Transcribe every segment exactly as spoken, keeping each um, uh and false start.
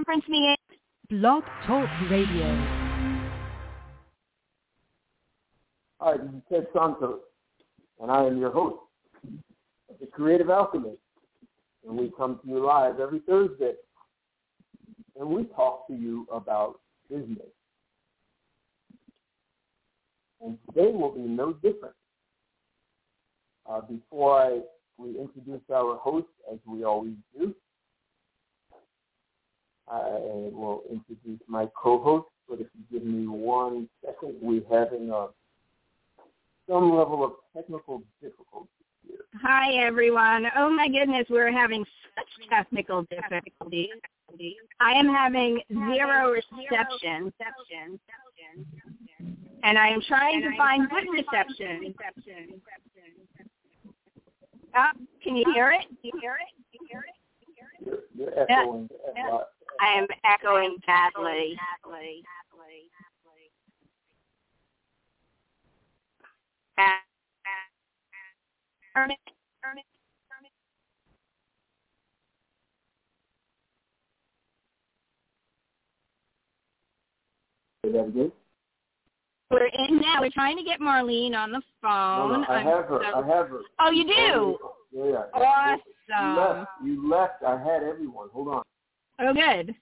conference meeting. Blog Talk Radio. Hi, this is Ted Santos, and I am your host of The Creative Alchemist. And we come to you live every Thursday, and we talk to you about business. And today will be no different. Uh, before I we introduce our host, as we always do, I will introduce my co-host, but if you give me one second, we're having a, some level of technical difficulty here. Hi, everyone. Oh, my goodness, we're having such technical difficulties. I am having zero reception, and I am trying to find good reception. Oh, can you hear it? Can you hear it? Can you hear it? You're, you're echoing. Yeah. I am echoing badly. Hermit, Hermit, Hermit. Say that again? We're in now. We're trying to get Marlene on the phone. No, no, I have her. So... I have her. Oh, you do? Yeah, yeah. Awesome. You left. You left. I had everyone. Hold on. Oh, good.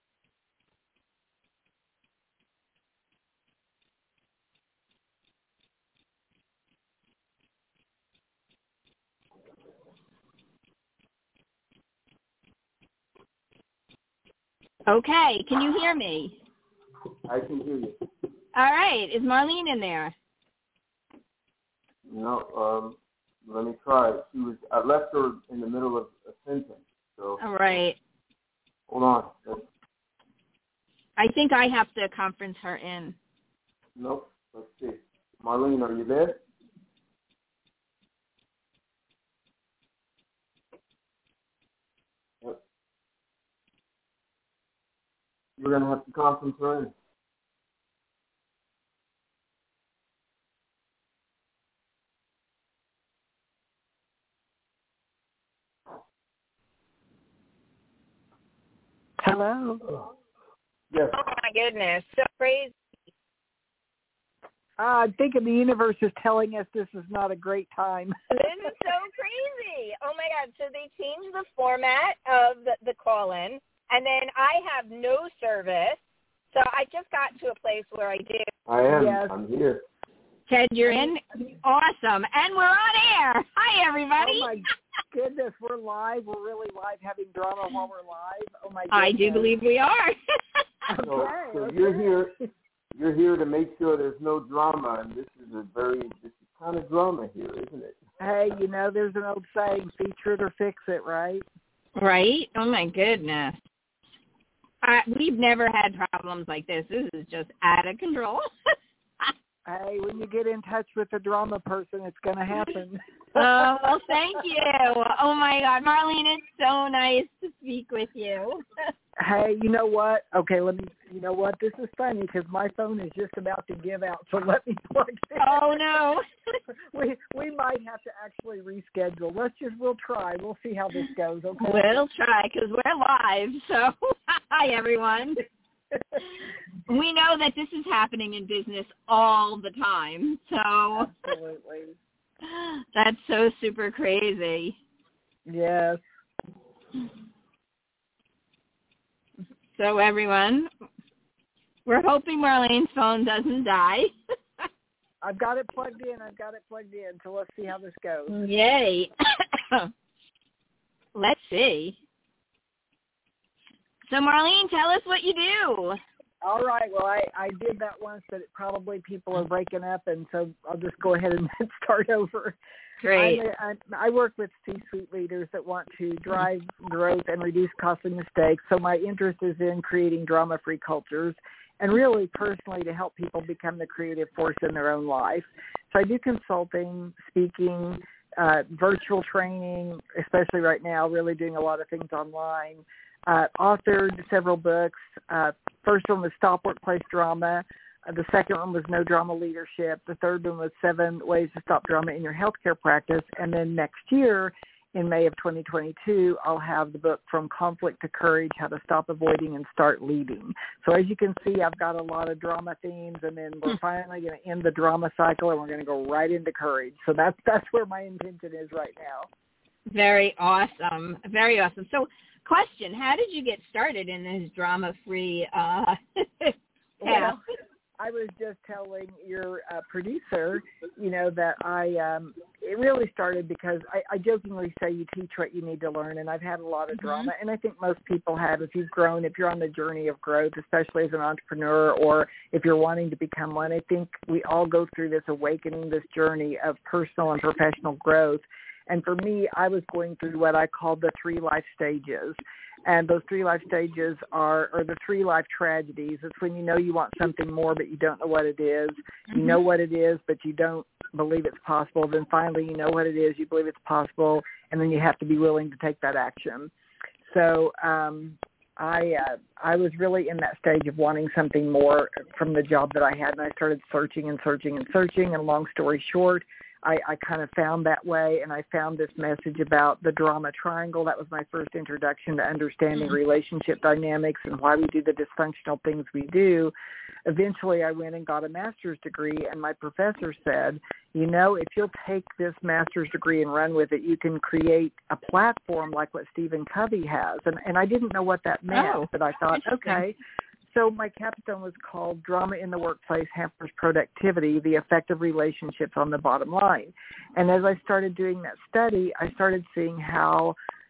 Okay. Can you hear me? I can hear you. All right. Is Marlene in there? No. Um. Let me try. She was. I left her in the middle of a sentence. So. All right. Hold on. That's, I think I have to conference her in. Nope. Let's see. Marlene, are you there? Yep. You're going to have to conference her in. Hello. Yes. Oh, my goodness. So crazy. Uh, I'm thinking the universe is telling us this is not a great time. This is so crazy. Oh, my God. So they changed the format of the, the call-in, and then I have no service. So I just got to a place where I do. I am. Yes. I'm here. Ted, you're in? Awesome. And we're on air. Hi, everybody. Oh, my goodness. We're live. We're really live, having drama while we're live. Oh, my goodness. I do believe we are. Okay. So, so okay. you're here. You're here to make sure there's no drama, and this is a very this is kind of drama here, isn't it? Hey, you know, there's an old saying, feature it or fix it, right? Right? Oh, my goodness. I, we've never had problems like this. This is just out of control. Hey, when you get in touch with a drama person, it's going to happen. Oh, well, thank you. Oh, my God. Marlene, it's so nice to speak with you. Hey, you know what? Okay, let me, you know what? This is funny because my phone is just about to give out, so let me plug it. Oh, no. we we might have to actually reschedule. Let's just, we'll try. We'll see how this goes, okay? We'll try because we're live. So, hi, everyone. We know that this is happening in business all the time. So, absolutely. That's so super crazy. Yes. So, everyone, we're hoping Marlene's phone doesn't die. I've got it plugged in. I've got it plugged in. So let's see how this goes. Yay. Let's see. So, Marlene, tell us what you do. All right. Well, I, I did that once, but it probably people are breaking up, and so I'll just go ahead and start over. Great. I'm a, I work with C-suite leaders that want to drive growth and reduce costly mistakes. So my interest is in creating drama-free cultures and really personally to help people become the creative force in their own life. So I do consulting, speaking, uh, virtual training, especially right now, really doing a lot of things online. Uh, authored several books. Uh, first one was Stop Workplace Drama. Uh, the second one was No Drama Leadership. The third one was Seven Ways to Stop Drama in Your Healthcare Practice. And then next year in May of twenty twenty-two, I'll have the book From Conflict to Courage, How to Stop Avoiding and Start Leading. So as you can see, I've got a lot of drama themes, and then we're finally going to end the drama cycle, and we're going to go right into courage. So that's that's where my intention is right now. Very awesome. Very awesome. So question, how did you get started in this drama-free uh well, I was just telling your uh, producer, you know, that I, um, it really started because I, I jokingly say you teach what you need to learn, and I've had a lot of mm-hmm. drama, and I think most people have. If you've grown, if you're on the journey of growth, especially as an entrepreneur, or if you're wanting to become one, I think we all go through this awakening, this journey of personal and professional growth. And for me, I was going through what I call the three life stages. And those three life stages are, or the three life tragedies. It's when you know you want something more, but you don't know what it is. You know what it is, but you don't believe it's possible. Then finally, you know what it is, you believe it's possible, and then you have to be willing to take that action. So um, I uh, I was really in that stage of wanting something more from the job that I had, and I started searching and searching and searching. And long story short, I, I kind of found that way, and I found this message about the drama triangle. That was my first introduction to understanding relationship dynamics and why we do the dysfunctional things we do. Eventually, I went and got a master's degree, and my professor said, you know, if you'll take this master's degree and run with it, you can create a platform like what Stephen Covey has. And, and I didn't know what that meant, oh, but I thought, okay. So my capstone was called Drama in the Workplace Hampers Productivity, the Effect of Relationships on the Bottom Line. And as I started doing that study, I started seeing how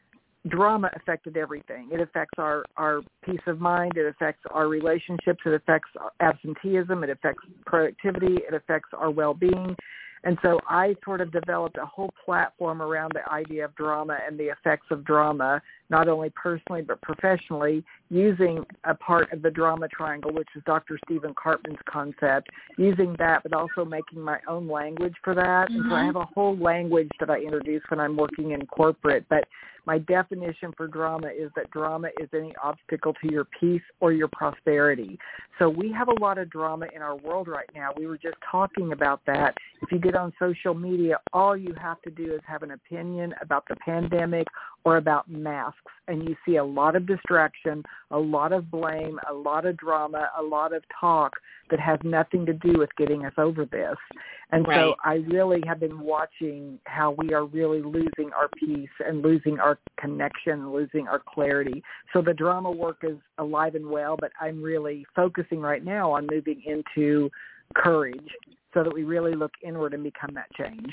drama affected everything. It affects our, our peace of mind. It affects our relationships. It affects absenteeism. It affects productivity. It affects our well-being. And so I sort of developed a whole platform around the idea of drama and the effects of drama, not only personally but professionally, using a part of the drama triangle, which is Doctor Stephen Karpman's concept, using that but also making my own language for that. Mm-hmm. And so I have a whole language that I introduce when I'm working in corporate. But my definition for drama is that drama is any obstacle to your peace or your prosperity. So we have a lot of drama in our world right now. We were just talking about that. If you get on social media, all you have to do is have an opinion about the pandemic or about masks, and you see a lot of distraction, a lot of blame, a lot of drama, a lot of talk that has nothing to do with getting us over this. And right. So I really have been watching how we are really losing our peace and losing our connection, losing our clarity. So the drama work is alive and well, but I'm really focusing right now on moving into courage so that we really look inward and become that change.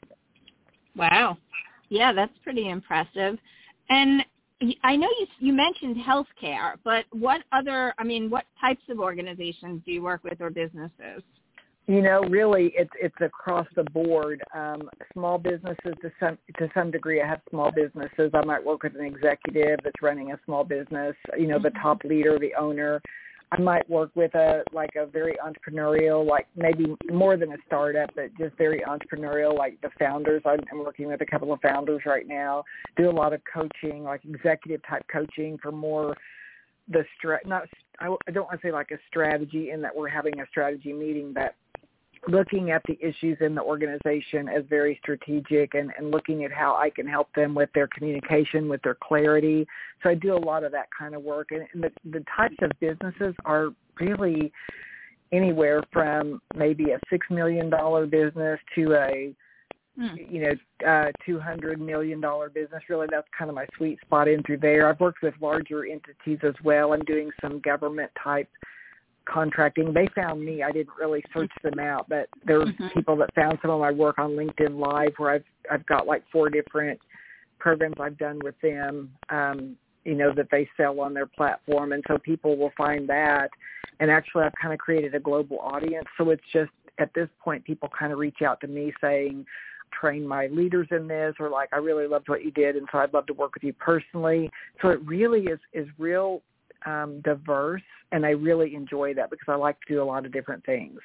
Wow. Yeah, that's pretty impressive. And I know you you mentioned healthcare, but what other, I mean, what types of organizations do you work with or businesses? You know, really, it's it's across the board. Um, small businesses to some to some degree. I have small businesses. I might work with an executive that's running a small business. You know, mm-hmm. the top leader, the owner. I might work with a like a very entrepreneurial, like maybe more than a startup, but just very entrepreneurial, like the founders. I'm, I'm working with a couple of founders right now. Do a lot of coaching, like executive type coaching for more the stra- not. I, I don't want to say like a strategy in that we're having a strategy meeting, but looking at the issues in the organization as very strategic and, and looking at how I can help them with their communication, with their clarity. So I do a lot of that kind of work. And, and the, the types of businesses are really anywhere from maybe a six million dollars business to a, hmm. you know, uh, two hundred million dollars business. Really, that's kind of my sweet spot in through there. I've worked with larger entities as well. I'm doing some government type contracting. They found me. I didn't really search them out, but there were mm-hmm. people that found some of my work on LinkedIn Live, where I've I've got like four different programs I've done with them, um, you know, that they sell on their platform. And so people will find that. And actually, I've kind of created a global audience. So it's just at this point, people kind of reach out to me saying, train my leaders in this, or like, I really loved what you did, and so I'd love to work with you personally. So it really is is real Um, diverse, and I really enjoy that because I like to do a lot of different things.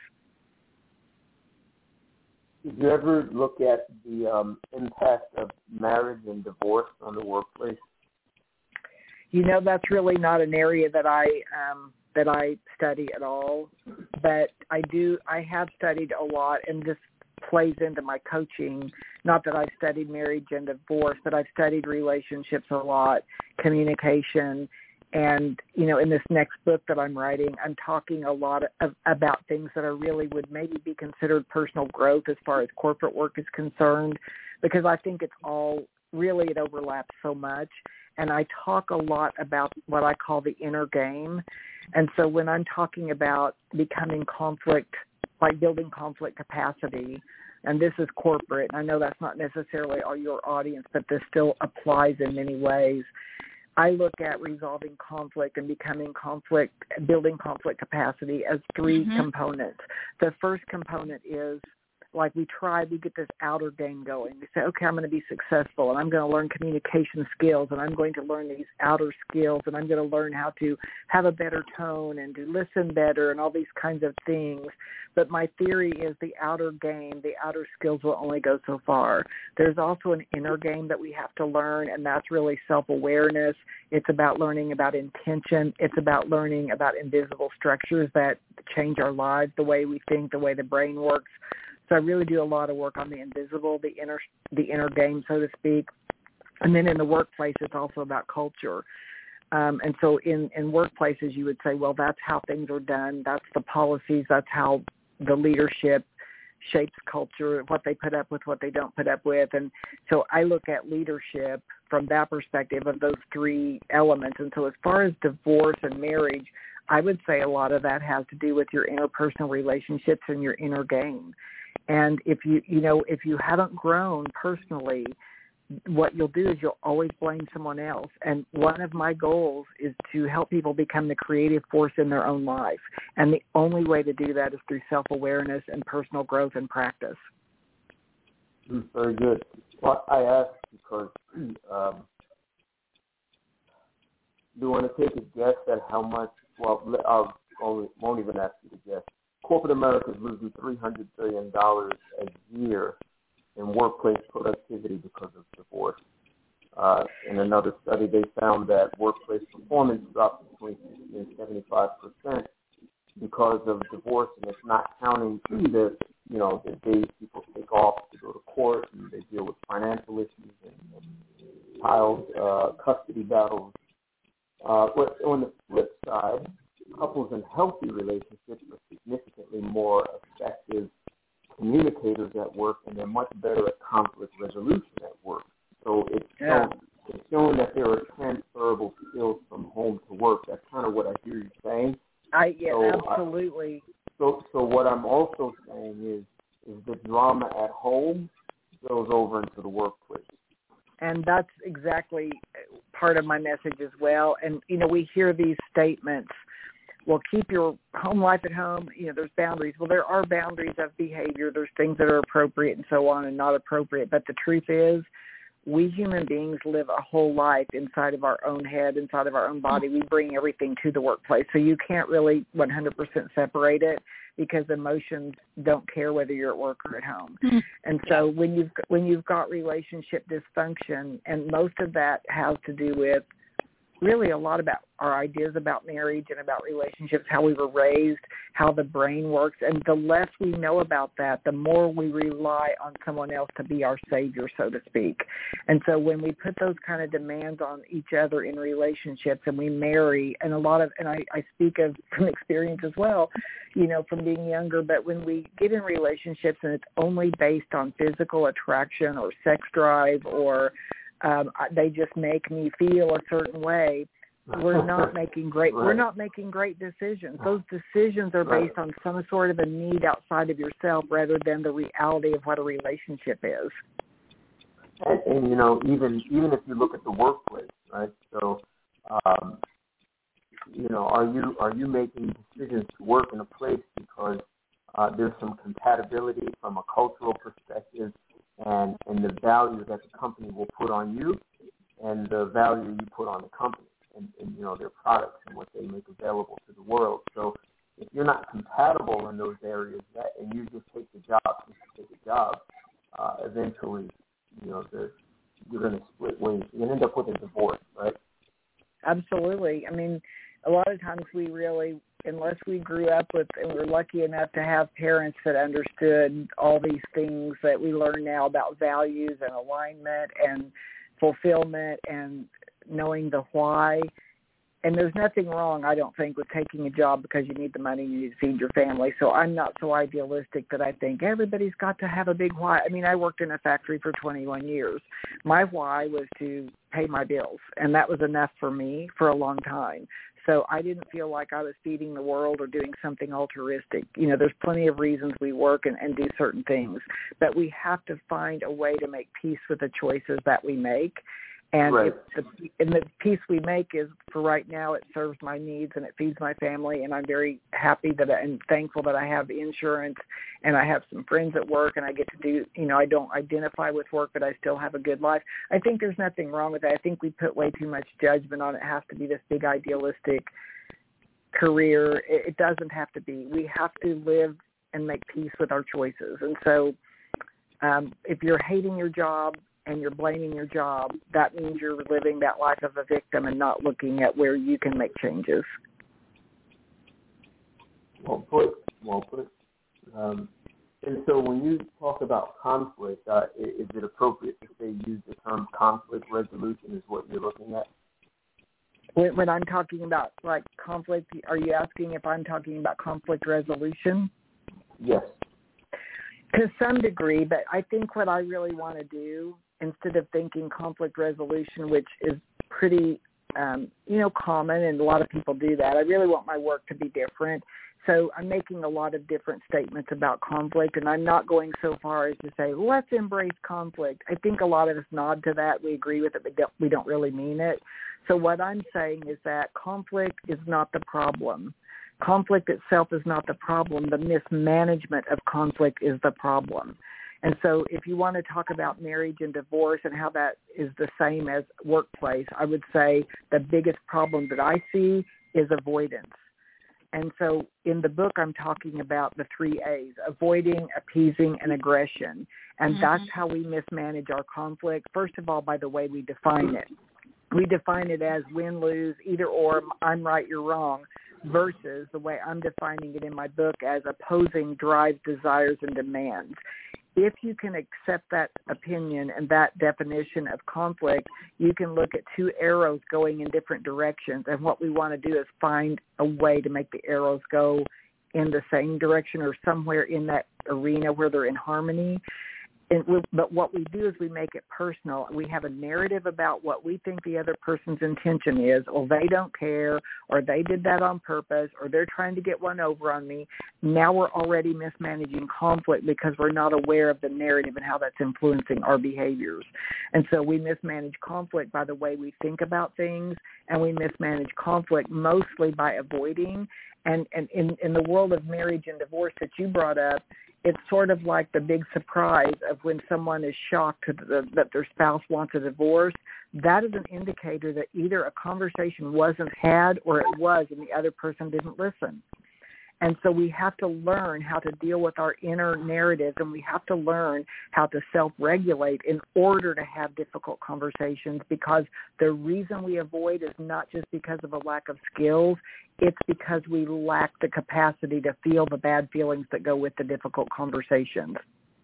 Did you ever look at the um, impact of marriage and divorce on the workplace? You know, that's really not an area that I um, that I study at all, but I do. I have studied a lot, and this plays into my coaching not that I've studied marriage and divorce, but I've studied relationships a lot, communication. And, you know, in this next book that I'm writing, I'm talking a lot of, about things that are really would maybe be considered personal growth as far as corporate work is concerned, because I think it's all really, it overlaps so much. And I talk a lot about what I call the inner game. And so when I'm talking about becoming conflict, like building conflict capacity, and this is corporate, and I know that's not necessarily all your audience, but this still applies in many ways. I look at resolving conflict and becoming conflict, building conflict capacity as three mm-hmm. components. The first component is, like we try, we get this outer game going. We say, okay, I'm going to be successful, and I'm going to learn communication skills, and I'm going to learn these outer skills, and I'm going to learn how to have a better tone and to listen better and all these kinds of things. But my theory is the outer game, the outer skills will only go so far. There's also an inner game that we have to learn, and that's really self-awareness. It's about learning about intention. It's about learning about invisible structures that change our lives, the way we think, the way the brain works. So I really do a lot of work on the invisible, the inner, the inner game, so to speak. And then in the workplace, it's also about culture. Um, and so in, in workplaces, you would say, well, that's how things are done. That's the policies. That's how the leadership shapes culture, what they put up with, what they don't put up with. And so I look at leadership from that perspective of those three elements. And so as far as divorce and marriage, I would say a lot of that has to do with your interpersonal relationships and your inner game. And if you, you know, if you haven't grown personally, what you'll do is you'll always blame someone else. And one of my goals is to help people become the creative force in their own life. And the only way to do that is through self-awareness and personal growth and practice. Very good. Well, I asked because um, do you want to take a guess at how much, well, I won't even ask you to guess. Corporate America is losing three hundred billion dollars a year in workplace productivity because of divorce. Uh, in another study, they found that workplace performance dropped between sixty and seventy-five percent because of divorce, and it's not counting the, you know, the days people take off to go to court, and they deal with financial issues and, and child uh, custody battles. Uh, but on the flip side, couples in healthy relationships are significantly more effective communicators at work, and they're much better at conflict resolution at work. So it's, yeah. shown, it's showing that there are transferable skills from home to work. That's kind of what I hear you saying. I yeah, so absolutely. I, so, so what I'm also saying is, is the drama at home spills over into the workplace. And that's exactly part of my message as well. And, you know, we hear these statements, well, keep your home life at home. You know, there's boundaries. Well, there are boundaries of behavior. There's things that are appropriate and so on and not appropriate. But the truth is, we human beings live a whole life inside of our own head, inside of our own body. We bring everything to the workplace. So you can't really one hundred percent separate it because emotions don't care whether you're at work or at home. Mm-hmm. And so when you've, when you've got relationship dysfunction, and most of that has to do with really a lot about our ideas about marriage and about relationships, how we were raised, how the brain works. And the less we know about that, the more we rely on someone else to be our savior, so to speak. And so when we put those kind of demands on each other in relationships and we marry, and a lot of, and I, I speak of from experience as well, you know, from being younger, but when we get in relationships and it's only based on physical attraction or sex drive or Um, they just make me feel a certain way, we're not making great, right. we're not making great decisions. Those decisions are based right. on some sort of a need outside of yourself rather than the reality of what a relationship is. And, and you know, even, even if you look at the workplace, right? So, um, you know, are you, are you making decisions to work in a place because uh, there's some compatibility from a cultural perspective, and, and the value that the company will put on you and the value you put on the company and, and, you know, their products and what they make available to the world. So if you're not compatible in those areas that, and you just take the job, just take the job, uh, eventually, you know, you're going to split ways. You're going to end up with a divorce, right? Absolutely. I mean, a lot of times we really, unless we grew up with and we're lucky enough to have parents that understood all these things that we learn now about values and alignment and fulfillment and knowing the why. And there's nothing wrong, I don't think, with taking a job because you need the money and you need to feed your family. So I'm not so idealistic that I think everybody's got to have a big why. I mean, I worked in a factory for twenty-one years. My why was to pay my bills, and that was enough for me for a long time. So I didn't feel like I was feeding the world or doing something altruistic. You know, there's plenty of reasons we work and, and do certain things, but we have to find a way to make peace with the choices that we make. And, right. if the, and the piece we make is, for right now, it serves my needs and it feeds my family. And I'm very happy that I, and thankful that I have insurance and I have some friends at work and I get to do, you know, I don't identify with work, but I still have a good life. I think there's nothing wrong with that. I think we put way too much judgment on it. It has to be this big idealistic career. It, it doesn't have to be. We have to live and make peace with our choices. And so um, if you're hating your job, and you're blaming your job, that means you're living that life of a victim and not looking at where you can make changes. Well put, well put. Um, and so when you talk about conflict, uh, is it appropriate to say use the term conflict resolution is what you're looking at? When, when I'm talking about, like, conflict, are you asking if I'm talking about conflict resolution? Yes. To some degree, but I think what I really want to do, instead of thinking conflict resolution, which is pretty, um, you know, common, and a lot of people do that, I really want my work to be different. So I'm making a lot of different statements about conflict, and I'm not going so far as to say, let's embrace conflict. I think a lot of us nod to that. We agree with it, but we don't really mean it. So what I'm saying is that conflict is not the problem. Conflict itself is not the problem. The mismanagement of conflict is the problem. And so if you want to talk about marriage and divorce and how that is the same as workplace, I would say the biggest problem that I see is avoidance. And so in the book, I'm talking about the three A's: avoiding, appeasing, and aggression. And mm-hmm. that's how we mismanage our conflict. First of all, by the way we define it. We define it as win, lose, either or, I'm right, you're wrong, versus the way I'm defining it in my book as opposing drives, desires, and demands. If you can accept that opinion and that definition of conflict, you can look at two arrows going in different directions. And what we want to do is find a way to make the arrows go in the same direction or somewhere in that arena where they're in harmony. And we, but what we do is we make it personal. We have a narrative about what we think the other person's intention is, or they don't care, or they did that on purpose, or they're trying to get one over on me. Now we're already mismanaging conflict because we're not aware of the narrative and how that's influencing our behaviors. And so we mismanage conflict by the way we think about things, and we mismanage conflict mostly by avoiding. And, and in, in the world of marriage and divorce that you brought up, it's sort of like the big surprise of when someone is shocked that their spouse wants a divorce. That is an indicator that either a conversation wasn't had or it was and the other person didn't listen. And so we have to learn how to deal with our inner narratives, and we have to learn how to self-regulate in order to have difficult conversations, because the reason we avoid is not just because of a lack of skills. It's because we lack the capacity to feel the bad feelings that go with the difficult conversations.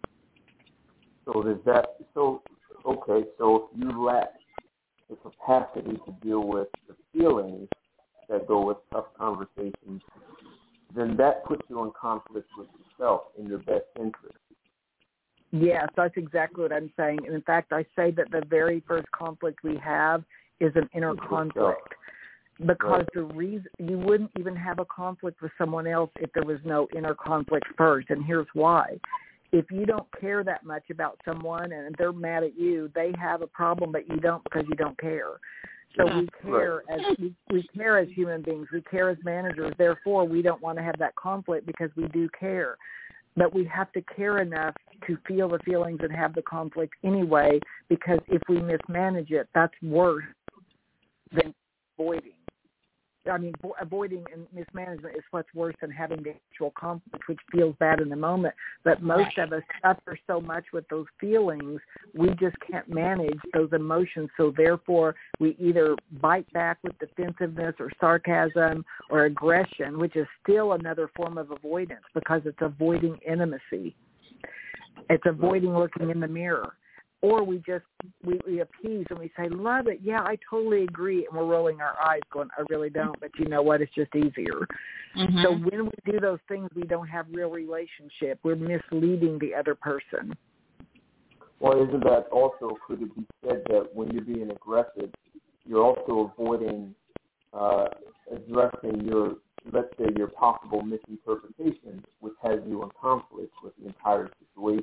So does that, so, okay, so if you lack the capacity to deal with the feelings that go with tough conversations, then that puts you in conflict with yourself in your best interest. Yes, that's exactly what I'm saying. And in fact, I say that the very first conflict we have is an inner conflict. Because right. the reason you wouldn't even have a conflict with someone else if there was no inner conflict first. And here's why. If you don't care that much about someone and they're mad at you, they have a problem, but you don't because you don't care. So we care as we, we care as human beings. We care as managers. Therefore, we don't want to have that conflict because we do care. But we have to care enough to feel the feelings and have the conflict anyway, because if we mismanage it, that's worse than avoiding. I mean, vo- avoiding and mismanagement is what's worse than having the actual conflict, which feels bad in the moment. But most Right. of us suffer so much with those feelings, we just can't manage those emotions. So therefore, we either bite back with defensiveness or sarcasm or aggression, which is still another form of avoidance because it's avoiding intimacy. It's avoiding looking in the mirror. Or we just, we, we appease and we say, love it, yeah, I totally agree, and we're rolling our eyes going, I really don't, but you know what, it's just easier. Mm-hmm. So when we do those things, we don't have real relationship. We're misleading the other person. Well, isn't that also, could it be said that when you're being aggressive, you're also avoiding uh, addressing your, let's say, your possible misinterpretation, which has you in conflict with the entire situation?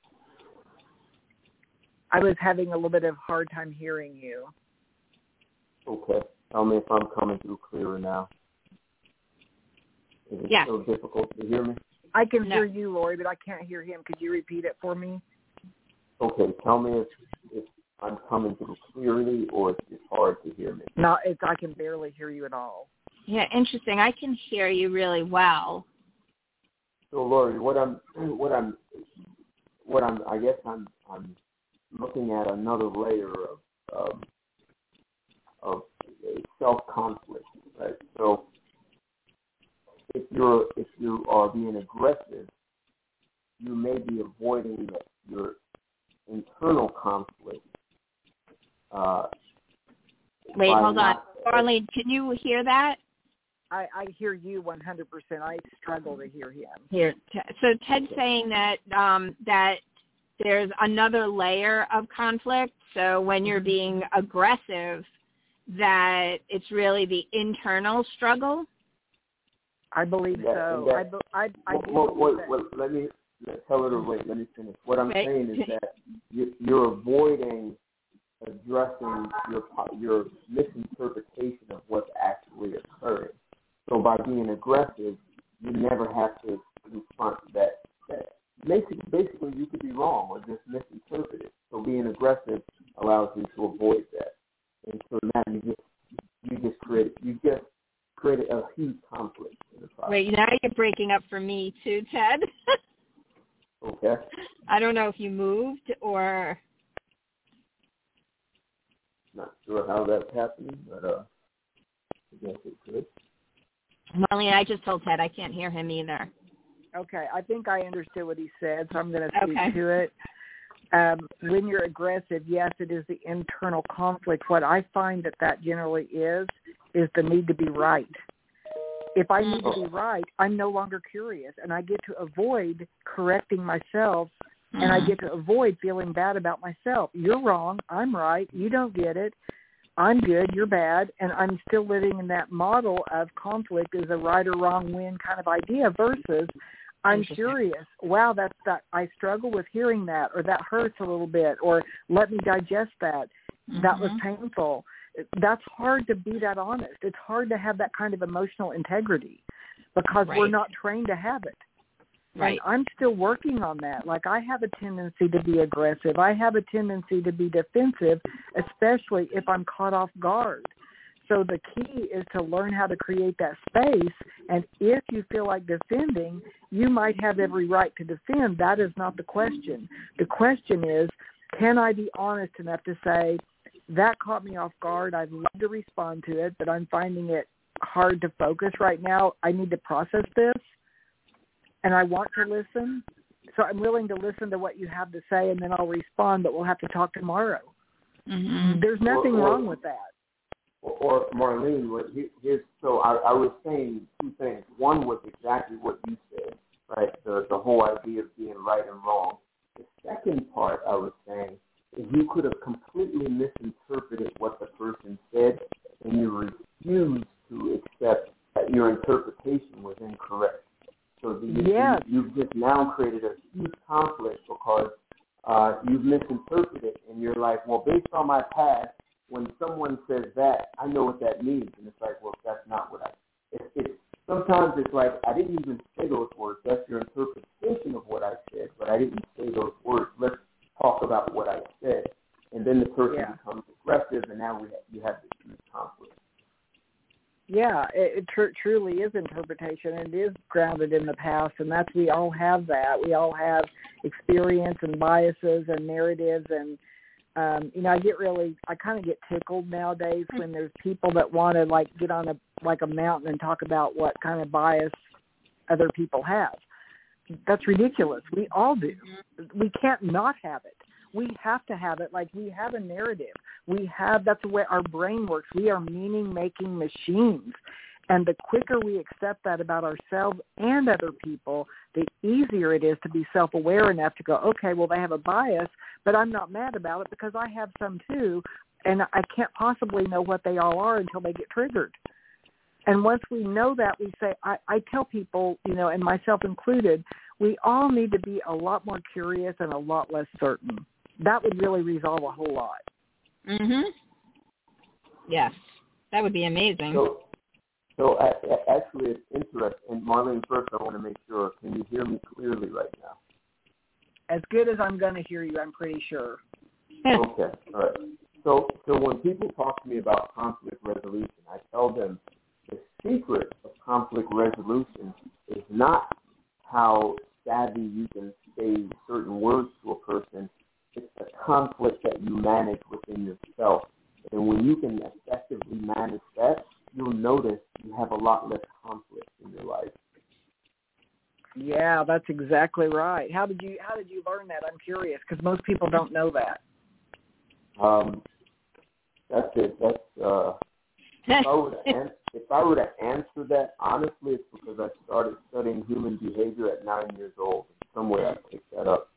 I was having a little bit of hard time hearing you. Okay. Tell me if I'm coming through clearer now. Is it Yeah. so difficult to hear me? I can No. hear you, Lori, but I can't hear him. Could you repeat it for me? Okay. Tell me if, if I'm coming through clearly or if it's hard to hear me. No, it's, I can barely hear you at all. Yeah, interesting. I can hear you really well. So, Lori, what I'm, what I'm, what I'm, I guess I'm, I'm looking at another layer of um, of self-conflict, right? So if you're if you are being aggressive, you may be avoiding your internal conflict. Uh, Wait, by hold on. not- Arlene, can you hear that? I, I hear you one hundred percent. I struggle to hear him. Here. So Ted's saying that um, that there's another layer of conflict. So when you're being aggressive, that it's really the internal struggle. I believe That- so. that- I, be- I, I Well, do well, believe well, that. well, let me let, tell her to wait. Let me finish. What I'm Right. saying is that you, you're avoiding addressing your your misinterpretation of what's actually occurring. So by being aggressive, you never have to confront that. That basically, basically, you could be wrong or just misinterpret it. So being aggressive allows you to avoid that. And so now you just you just create you just created a huge conflict in the process. Wait, now you're breaking up for me too, Ted. Okay. I don't know if you moved or. Not sure how that's happening, but uh, I guess it could. Marlene, I just told Ted I can't hear him either. Okay, I think I understood what he said, so I'm going to speak Okay. to it. Um, when you're aggressive, yes, it is the internal conflict. What I find that that generally is, is the need to be right. If I need to be right, I'm no longer curious, and I get to avoid correcting myself, and I get to avoid feeling bad about myself. You're wrong. I'm right. You don't get it. I'm good. You're bad. And I'm still living in that model of conflict as a right or wrong win kind of idea versus I'm curious. Wow, that's that. I struggle with hearing that, or that hurts a little bit, or let me digest that. Mm-hmm. That was painful. That's hard to be that honest. It's hard to have that kind of emotional integrity because Right. we're not trained to have it. Right. And I'm still working on that. Like I have a tendency to be aggressive. I have a tendency to be defensive, especially if I'm caught off guard. So the key is to learn how to create that space. And if you feel like defending, you might have every right to defend. That is not the question. The question is, can I be honest enough to say, that caught me off guard. I'd love to respond to it, but I'm finding it hard to focus right now. I need to process this. And I want to listen, so I'm willing to listen to what you have to say, and then I'll respond, but we'll have to talk tomorrow. Mm-hmm. There's nothing Or- or- wrong with that. Or, or Marlene, what he- here's so I, I was saying two things. One was exactly what you said, right? The the whole idea of being right and wrong. The second part I was saying is you could have completely misinterpreted what the person said, and you refused to accept that your interpretation was incorrect. So you, Yes. you, you've just now created a huge conflict because uh, you've misinterpreted, and you're like, well, based on my past, when someone says that, I know what that means. And it's like, well, that's not what I, it's, it's, sometimes it's like, I didn't even say those words. That's your interpretation of what I said, but I didn't say those words. Let's talk about what I said. And then the person Yeah. becomes aggressive, and now we have, you have this huge conflict. Yeah, it tr- truly is interpretation, and it is grounded in the past, and that's, we all have that. We all have experience and biases and narratives, and um, you know, I get really, I kind of get tickled nowadays when there's people that want to like get on a like a mountain and talk about what kind of bias other people have. That's ridiculous. We all do. We can't not have it. We have to have it. Like, we have a narrative. We have, that's the way our brain works. We are meaning-making machines. And the quicker we accept that about ourselves and other people, the easier it is to be self-aware enough to go, okay, well, they have a bias, but I'm not mad about it because I have some too, and I can't possibly know what they all are until they get triggered. And once we know that, we say, I, I tell people, you know, and myself included, we all need to be a lot more curious and a lot less certain. That would really resolve a whole lot. Mhm. Yes, that would be amazing. So, so uh, actually, it's interesting. And Marlene, first, I want to make sure. Can you hear me clearly right now? As good as I'm going to hear you, I'm pretty sure. Okay. All right. So, so when people talk to me about conflict resolution, I tell them the secret of conflict resolution is not how savvy you can say certain words to a person. It's the conflict that you manage within yourself. And when you can effectively manage that, you'll notice you have a lot less conflict in your life. Yeah, that's exactly right. How did you How did you learn that? I'm curious, because most people don't know that. Um, that's it. That's uh, if I were to answer, if I were to answer that honestly, it's because I started studying human behavior at nine years old. Somewhere I picked that up.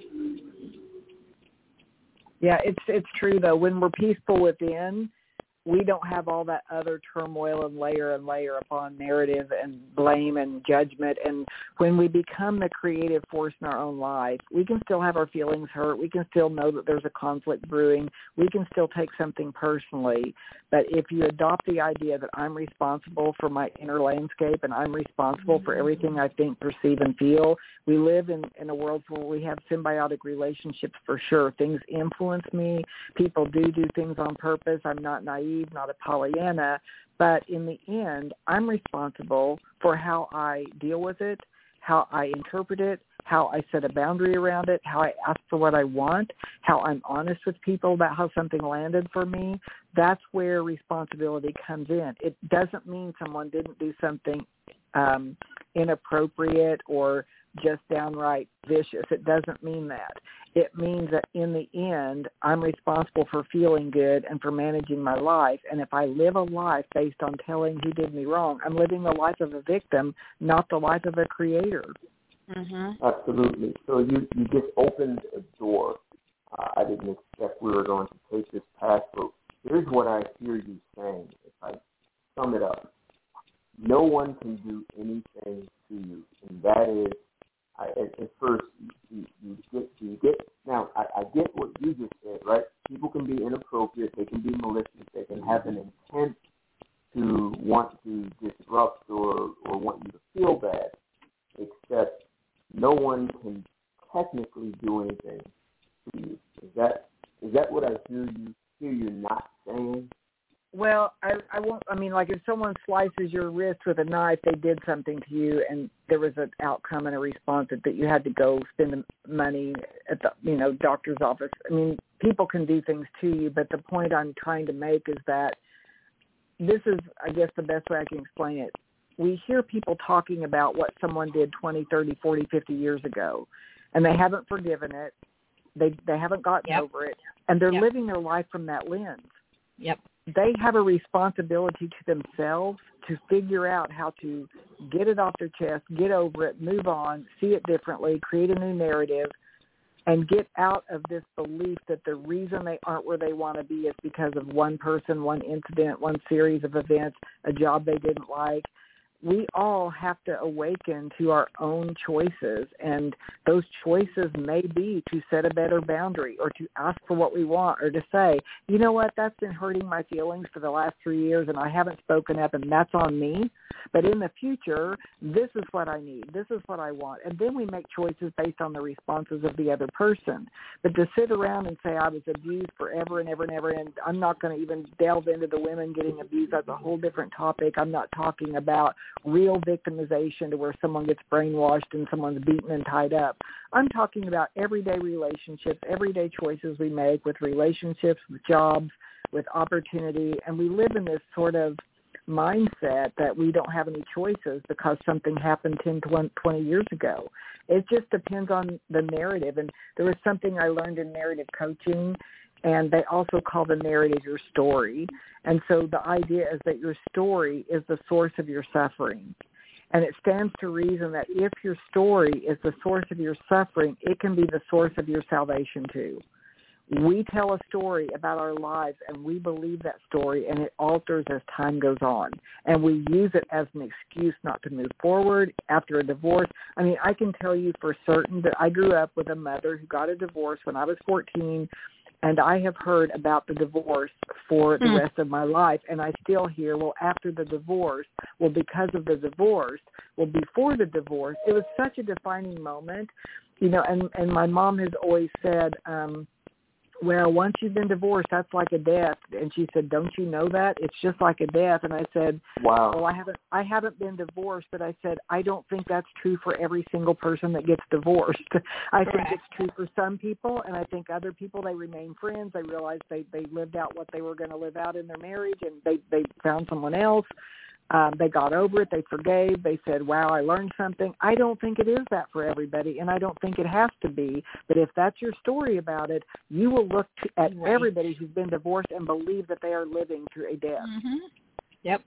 Yeah, it's it's true though. When we're peaceful within, we don't have all that other turmoil and layer and layer upon narrative and blame and judgment. And when we become the creative force in our own life, we can still have our feelings hurt. We can still know that there's a conflict brewing. We can still take something personally. But if you adopt the idea that I'm responsible for my inner landscape and I'm responsible for everything I think, perceive, and feel, we live in, in a world where we have symbiotic relationships for sure. Things influence me. People do do things on purpose. I'm not naive, not a Pollyanna, but in the end, I'm responsible for how I deal with it, how I interpret it, how I set a boundary around it, how I ask for what I want, how I'm honest with people about how something landed for me. That's where responsibility comes in. It doesn't mean someone didn't do something um, inappropriate or just downright vicious. It doesn't mean that. It means that in the end, I'm responsible for feeling good and for managing my life. And if I live a life based on telling who did me wrong, I'm living the life of a victim, not the life of a creator. Mm-hmm. Absolutely. So you, you just opened a door. Uh, I didn't expect we were going to take this path, but here's what I hear you saying. If I sum it up, no one can do anything to you, and that is, I, at, at first, you, you get, you get. Now, I, I get what you just said, right? People can be inappropriate, they can be malicious, they can have an intent to want to disrupt or, or want you to feel bad, except no one can technically do anything to you. Is that is that what I hear you hear you not saying? Well, I, I won't. I mean, like if someone slices your wrist with a knife, they did something to you, and there was an outcome and a response that you had to go spend the money at the, you know, doctor's office. I mean, people can do things to you, but the point I'm trying to make is that this is, I guess, the best way I can explain it. We hear people talking about what someone did twenty, thirty, forty, fifty years ago, and they haven't forgiven it. They they haven't gotten Yep. over it, and they're Yep. living their life from that lens. Yep. They have a responsibility to themselves to figure out how to get it off their chest, get over it, move on, see it differently, create a new narrative, and get out of this belief that the reason they aren't where they want to be is because of one person, one incident, one series of events, a job they didn't like. We all have to awaken to our own choices, and those choices may be to set a better boundary or to ask for what we want or to say, you know what, that's been hurting my feelings for the last three years and I haven't spoken up and that's on me. But in the future, this is what I need. This is what I want. And then we make choices based on the responses of the other person. But to sit around and say I was abused forever and ever and ever, and I'm not going to even delve into the women getting abused. That's a whole different topic. I'm not talking about real victimization to where someone gets brainwashed and someone's beaten and tied up. I'm talking about everyday relationships, everyday choices we make with relationships, with jobs, with opportunity. And we live in this sort of mindset that we don't have any choices because something happened ten, twenty years ago. It just depends on the narrative. And there was something I learned in narrative coaching, and they also call the narrative your story. And so the idea is that your story is the source of your suffering. And it stands to reason that if your story is the source of your suffering, it can be the source of your salvation too. We tell a story about our lives, and we believe that story, and it alters as time goes on. And we use it as an excuse not to move forward after a divorce. I mean, I can tell you for certain that I grew up with a mother who got a divorce when I was fourteen, and I have heard about the divorce for the mm. rest of my life, and I still hear, well, after the divorce, well, because of the divorce, well, before the divorce. It was such a defining moment, you know, and, and my mom has always said, um, well, once you've been divorced, that's like a death. And she said, don't you know that? It's just like a death. And I said, wow. Oh, I haven't I haven't been divorced, but I said, I don't think that's true for every single person that gets divorced. I Correct. think it's true for some people, and I think other people, they remain friends. They realize they, they lived out what they were going to live out in their marriage, and they, they found someone else. Um, they got over it. They forgave. They said, wow, I learned something. I don't think it is that for everybody, and I don't think it has to be. But if that's your story about it, you will look to, at right. everybody who's been divorced and believe that they are living through a death. Mm-hmm. Yep.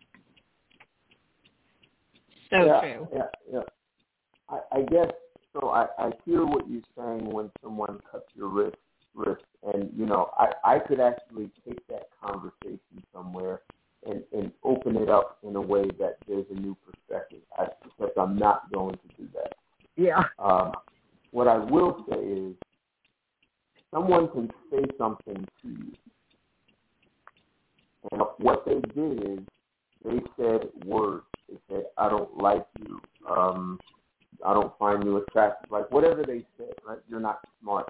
So yeah, true. Yeah, yeah. I, I guess, so I, I hear what you're saying when someone cuts your wrist, wrist and, you know, I, I could actually take that conversation somewhere And, and open it up in a way that there's a new perspective. I, because I'm not going to do that. Yeah. Um, what I will say is someone can say something to you. And what they did is they said words. They said, I don't like you. Um, I don't find you attractive. Like whatever they said, right? You're not smart.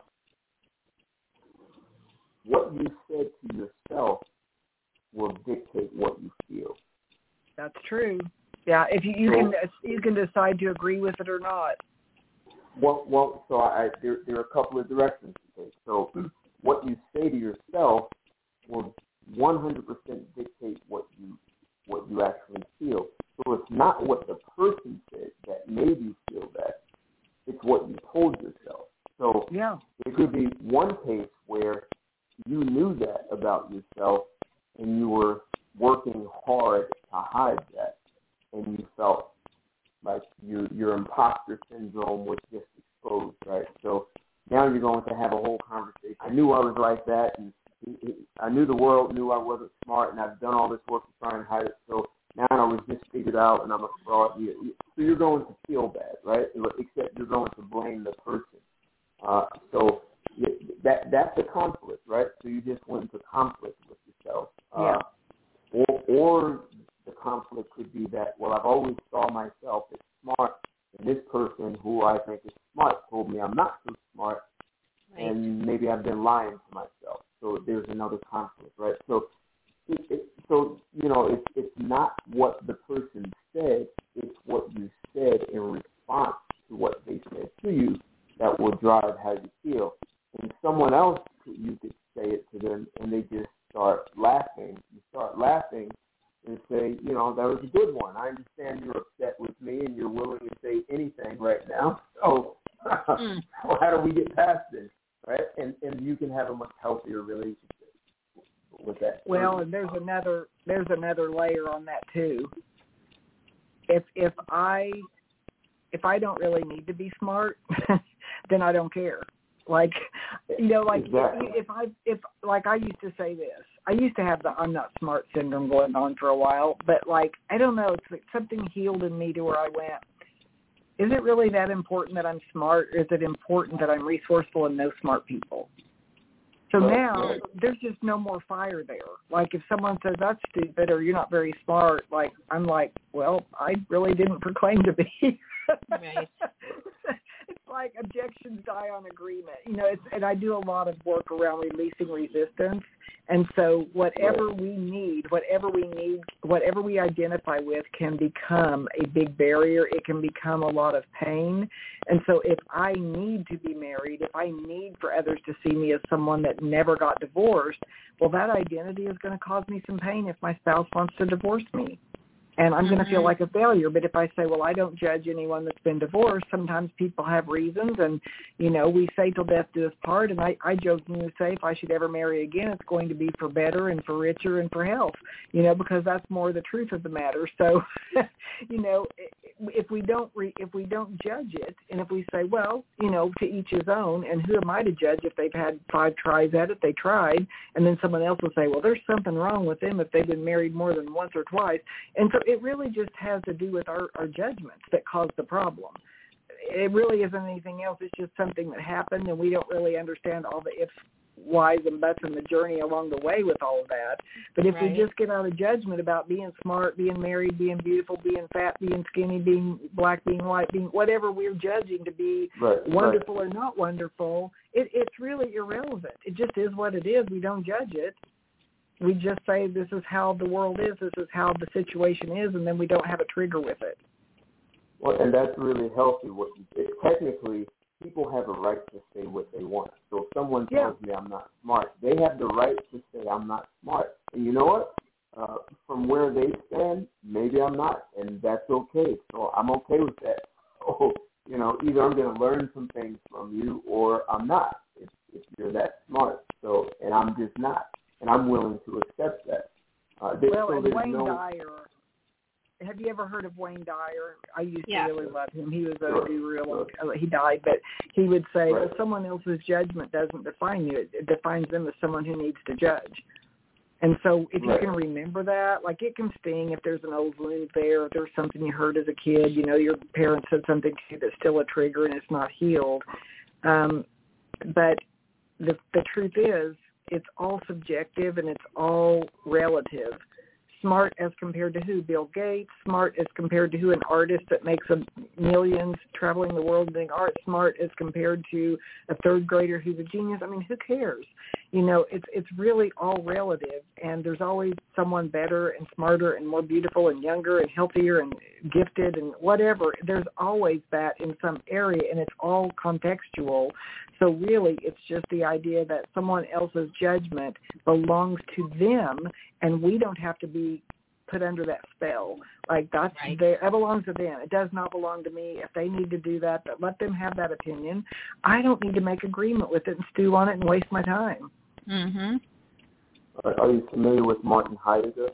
What you said to yourself will dictate what you feel. That's true. Yeah, if you, you so, can you can decide to agree with it or not. Well, well, so I, there there are a couple of directions to take. So what you say to yourself will one hundred percent dictate what you what you actually feel. So it's not what the person said that made you feel that. It's what you told yourself. So yeah. It could be one case where you knew that about yourself, and you were working hard to hide that, and you felt like you, your imposter syndrome was just exposed, right? So now you're going to have a whole conversation. I knew I was like that, and I knew the world knew I wasn't smart, and I've done all this work to try and hide it. So now I was just figured out, and I'm a fraud. So you're going to feel bad, right? Except you're going to blame the person. Uh, so that that's a conflict, right? So you just went into conflict with yourself. Yeah. Uh, or, or the conflict could be that, well, I've always saw myself as smart, and this person who I think is smart told me I'm not so smart, right. And maybe I've been lying to myself. So there's another conflict, right? So, it, it, so you know, it's it's not what the person said; it's what you said in response to what they said to you that will drive how you feel. And someone else, you could say it to them, and they just start laughing. You start laughing and say, you know, that was a good one. I understand you're upset with me and you're willing to say anything right now. So mm. how do we get past this, right? And and you can have a much healthier relationship with that. Well, and there's another there's another layer on that too. If if I if I don't really need to be smart, then I don't care. Like, you know, like exactly. if, if I, if like I used to say this, I used to have the I'm not smart syndrome going on for a while, but like, I don't know, it's like something healed in me to where I went, is it really that important that I'm smart? Or is it important that I'm resourceful and know smart people? So now there's just no more fire there. Like if someone says that's stupid or you're not very smart, like I'm like, well, I really didn't proclaim to be. Right. It's like objections die on agreement. You know, it's, and I do a lot of work around releasing resistance. And so whatever right. we need, whatever we need, whatever we identify with can become a big barrier. It can become a lot of pain. And so if I need to be married, if I need for others to see me as someone that never got divorced, well, that identity is going to cause me some pain if my spouse wants to divorce me. And I'm mm-hmm. going to feel like a failure. But if I say, well, I don't judge anyone that's been divorced, sometimes people have reasons. And, you know, we say till death do us part. And I, I jokingly say if I should ever marry again, it's going to be for better and for richer and for health, you know, because that's more the truth of the matter. So, you know, if we don't re, if we don't judge it and if we say, well, you know, to each his own, and who am I to judge if they've had five tries at it, they tried, and then someone else will say, well, there's something wrong with them if they've been married more than once or twice. And so it really just has to do with our, our judgments that caused the problem. It really isn't anything else. It's just something that happened, and we don't really understand all the ifs, whys, and buts in the journey along the way with all of that. But if right. we just get out of judgment about being smart, being married, being beautiful, being fat, being skinny, being black, being white, being whatever we're judging to be right. wonderful right. or not wonderful, it, it's really irrelevant. It just is what it is. We don't judge it. We just say this is how the world is, this is how the situation is, and then we don't have a trigger with it. Well, and that's really healthy. What you did. Technically, people have a right to say what they want. So if someone tells yeah. me I'm not smart, they have the right to say I'm not smart. And you know what? Uh, from where they stand, maybe I'm not, and that's okay. So I'm okay with that. So, you know, either I'm going to learn some things from you or I'm not, if, if you're that smart. So, and I'm just not. And I'm willing to accept that. Uh, well, so and Wayne no... Dyer, have you ever heard of Wayne Dyer? I used yeah. to really love him. He was a sure. guru. Sure. He died, but he would say, right. well, someone else's judgment doesn't define you. It, it defines them as someone who needs to judge. And so if right. you can remember that, like it can sting if there's an old wound there, if there's something you heard as a kid, you know, your parents said something to you that's still a trigger and it's not healed. Um, but the the truth is, it's all subjective and it's all relative. Smart as compared to who? Bill Gates. Smart as compared to who? An artist that makes a millions traveling the world doing art. Smart as compared to a third grader who's a genius. I mean, who cares? You know, it's it's really all relative, and there's always someone better and smarter and more beautiful and younger and healthier and gifted and whatever. There's always that in some area, and it's all contextual. So really, it's just the idea that someone else's judgment belongs to them, and we don't have to be put under that spell. Like that's right. their, that belongs to them. It does not belong to me. If they need to do that, but let them have that opinion. I don't need to make agreement with it and stew on it and waste my time. Mhm. Are, are you familiar with Martin Heidegger?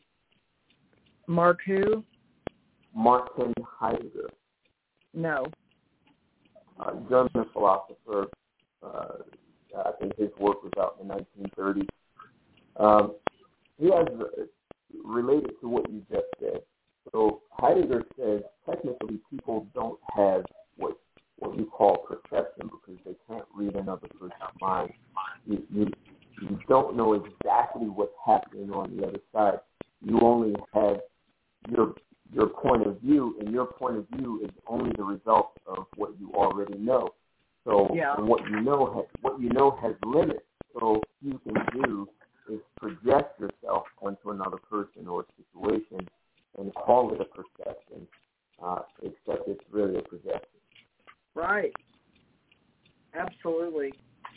Mark who? Martin Heidegger. No. Uh, German philosopher. Uh, I think his work was out in the nineteen thirties. Um, he has uh, related to what you just said. So Heidegger says technically people don't have what what you call perception because they can't read another person's mind. You, you you don't know exactly what's happening on the other side. You only have your your point of view, and your point of view is only the result of what you already know. So yeah. and what you know has, what you know has limits. So what you can do is project yourself onto another person or situation and call it a perception, uh, except it's really a projection. Right. Absolutely.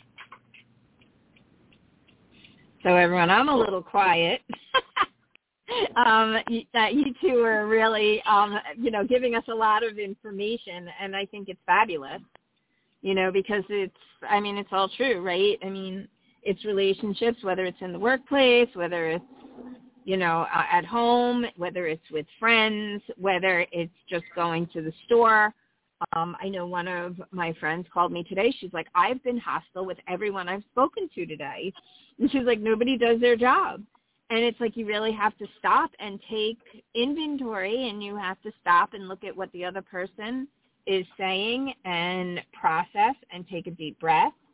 So everyone, I'm a little quiet. um, you, uh, you two are really, um, you know, giving us a lot of information, and I think it's fabulous. You know, because it's, I mean, it's all true, right? I mean, it's relationships, whether it's in the workplace, whether it's, you know, uh, at home, whether it's with friends, whether it's just going to the store. Um, I know one of my friends called me today. She's like, I've been hostile with everyone I've spoken to today. And she's like, nobody does their job. And it's like you really have to stop and take inventory, and you have to stop and look at what the other person is saying and process and take a deep breath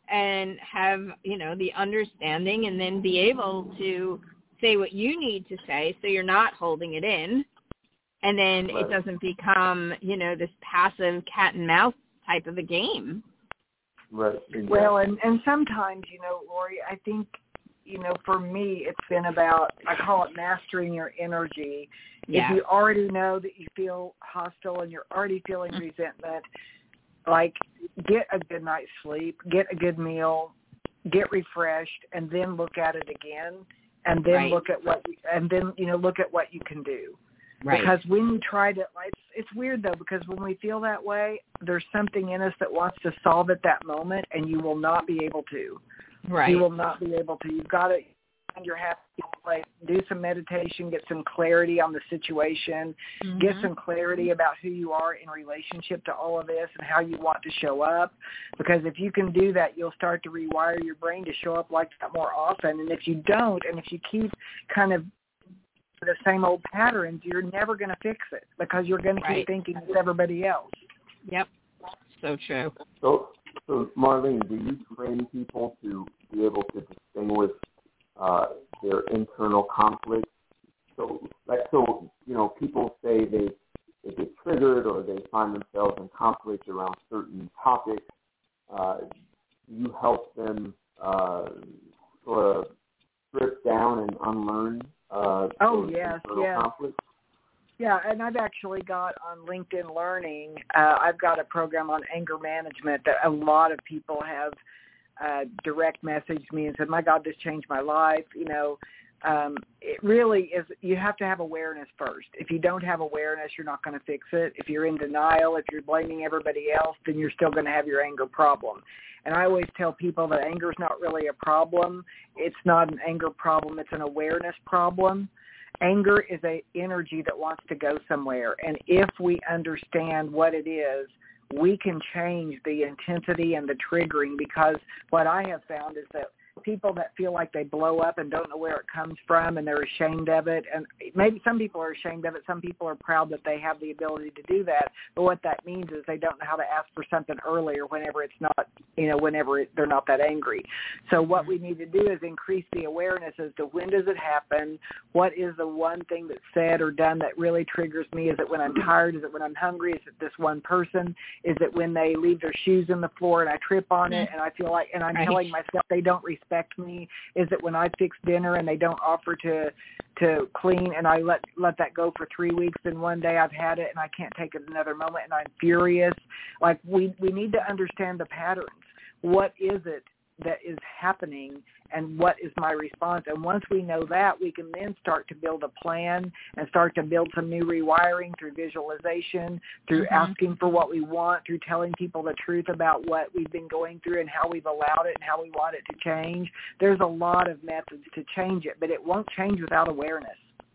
and have, you know, the understanding, and then be able to say what you need to say so you're not holding it in. And then Right. it doesn't become, you know, this passive cat and mouse type of a game. Right. Exactly. Well, and, and sometimes, you know, Lori, I think, you know, for me, it's been about, I call it mastering your energy. Yeah. If you already know that you feel hostile and you're already feeling resentment, like get a good night's sleep, get a good meal, get refreshed, and then look at it again, and then Right. look at what, you, and then, you know, look at what you can do. Right. Because when you try to, like, it's, it's weird though, because when we feel that way, there's something in us that wants to solve it that moment, and you will not be able to. Right. You will not be able to. You've got to find your happy place, do some meditation, get some clarity on the situation, Mm-hmm. get some clarity about who you are in relationship to all of this and how you want to show up. Because if you can do that, you'll start to rewire your brain to show up like that more often. And if you don't, and if you keep kind of the same old patterns, you're never going to fix it because you're going to keep Right. thinking it's everybody else. Yep. So true. So, so Marlene, do you train people to be able to distinguish uh, their internal conflicts? So, like, so you know, people say they they get triggered or they find themselves in conflict around certain topics. Uh, you help them uh, sort of strip down and unlearn uh, Oh, those yes, internal yes. conflicts. Yeah, and I've actually got on LinkedIn Learning, uh, I've got a program on anger management that a lot of people have uh, direct messaged me and said, my God, this changed my life. You know, um, it really is, you have to have awareness first. If you don't have awareness, you're not going to fix it. If you're in denial, if you're blaming everybody else, then you're still going to have your anger problem. And I always tell people that anger is not really a problem. It's not an anger problem. It's an awareness problem. Anger is an energy that wants to go somewhere. And if we understand what it is, we can change the intensity and the triggering, because what I have found is that people that feel like they blow up and don't know where it comes from and they're ashamed of it, and maybe some people are ashamed of it, some people are proud that they have the ability to do that, but what that means is they don't know how to ask for something earlier whenever it's not, you know, whenever it, they're not that angry. So what we need to do is increase the awareness as to when does it happen, what is the one thing that's said or done that really triggers me, is it when I'm tired, is it when I'm hungry, is it this one person, is it when they leave their shoes in the floor and I trip on it and I feel like, and I'm Right. telling myself they don't respect me, is it when I fix dinner and they don't offer to to clean and I let let that go for three weeks and one day I've had it and I can't take it another moment and I'm furious. Like we, we need to understand the patterns. What is it that is happening and what is my response? And once we know that, we can then start to build a plan and start to build some new rewiring through visualization, through Mm-hmm. asking for what we want, through telling people the truth about what we've been going through and how we've allowed it and how we want it to change. There's a lot of methods to change it, but it won't change without awareness.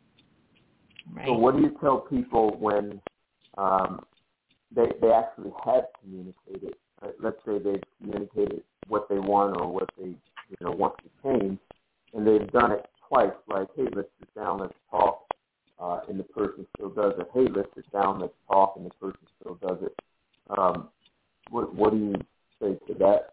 Right. So what do you tell people when um, they, they actually have communicated? Right? Let's say they've communicated what they want or what they you know want to change, and they've done it twice. Like, hey, let's sit down, let's talk, uh, and the person still does it. Hey, let's sit down, let's talk, and the person still does it. Um, what, what do you say to that?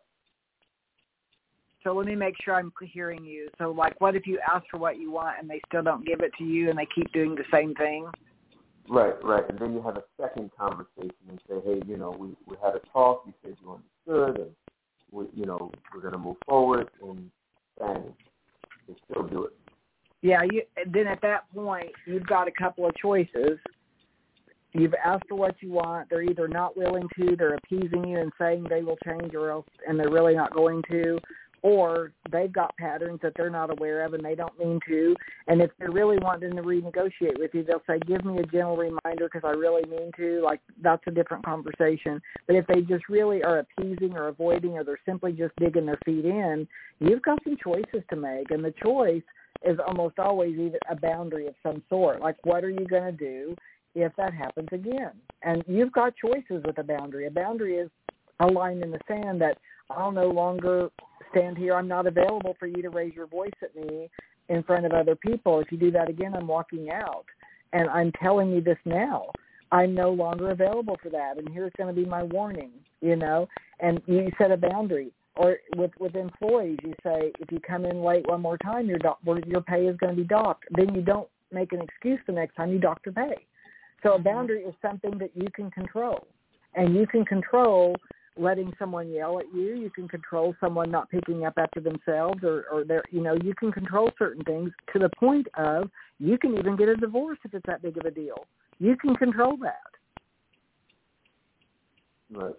So let me make sure I'm hearing you. So, like, what if you ask for what you want and they still don't give it to you and they keep doing the same thing? Right, right. And then you have a second conversation and say, hey, you know, we, we had a talk. You said you understood, and we, you know, we're going to move forward, and bang, they still do it. Yeah. You, then at that point, you've got a couple of choices. You've asked for what you want. They're either not willing to, they're appeasing you and saying they will change, or else, and they're really not going to. Or they've got patterns that they're not aware of and they don't mean to. And if they're really wanting to renegotiate with you, they'll say, give me a gentle reminder because I really mean to. Like, that's a different conversation. But if they just really are appeasing or avoiding, or they're simply just digging their feet in, you've got some choices to make. And the choice is almost always either a boundary of some sort. Like, what are you going to do if that happens again? And you've got choices with a boundary. A boundary is a line in the sand that I'll no longer stand here. I'm not available for you to raise your voice at me in front of other people. If you do that again, I'm walking out. And I'm telling you this now. I'm no longer available for that. And here's going to be my warning, you know. And you set a boundary. or with, with employees, you say, if you come in late one more time, your doc, your pay is going to be docked. Then you don't make an excuse the next time you dock your pay. So a boundary is something that you can control. And you can control letting someone yell at you. You can control someone not picking up after themselves, or, or their, you know, you can control certain things to the point of you can even get a divorce if it's that big of a deal. You can control that. Right.